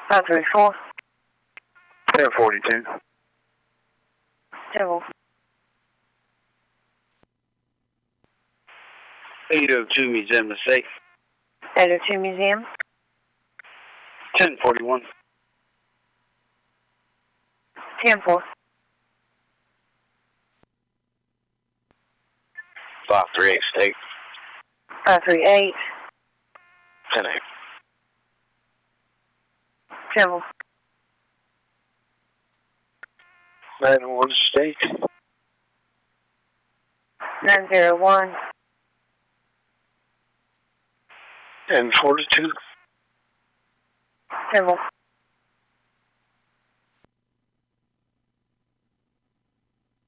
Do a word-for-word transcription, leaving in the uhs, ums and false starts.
Five three four. ten forty-two. Civil. eight oh two Museum to safe. eight oh two Museum. ten forty-one. ten four. five three eight State. five three eight. ten eight. Civil. nine one State. nine zero one. ten forty-two. Civil.